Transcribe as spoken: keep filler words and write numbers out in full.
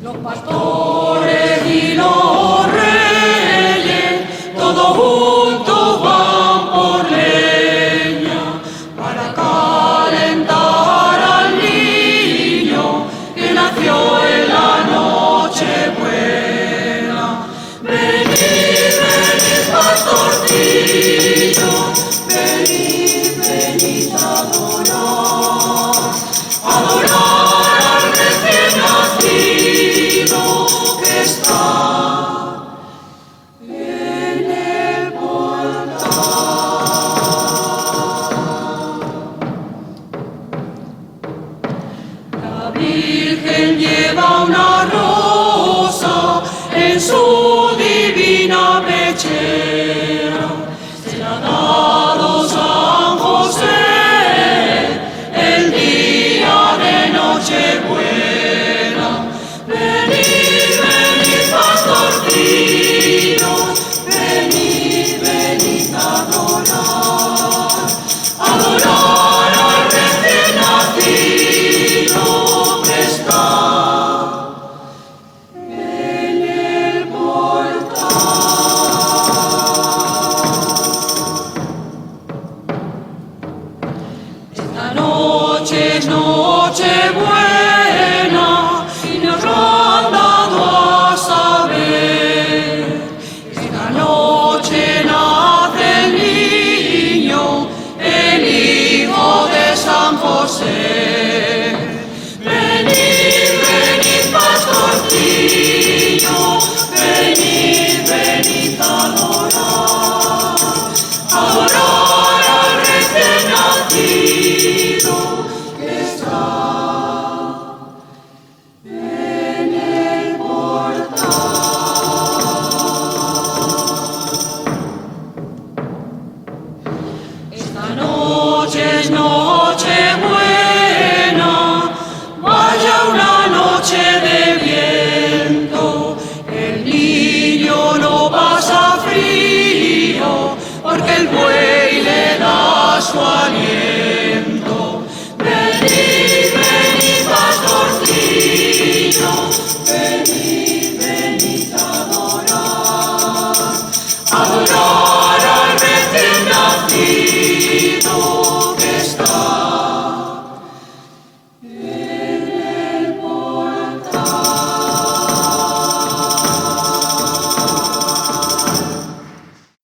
Los pastores y los reyes, todos juntos van por leña para calentar al niño que nació en la noche buena. Venid, venid, pastorcillos, venid, venid a adorar, adorar al recién nacido que está en el portal. La Virgen lleva una rosa en su divina pechera, se la ha dado San José el día de Nochebuena. Venid, venid, pastorcillos, venid, venid a adorar, adorar al recién nacido que está en el portal. Esta noche es Nochebuena y nos lo han dado a saber. Esta noche nace el niño, el hijo de San José. Venid, venid, pastorcillos, venid, venid a adorar, adorar al recién nacido que está en el portal. Esta noche es noche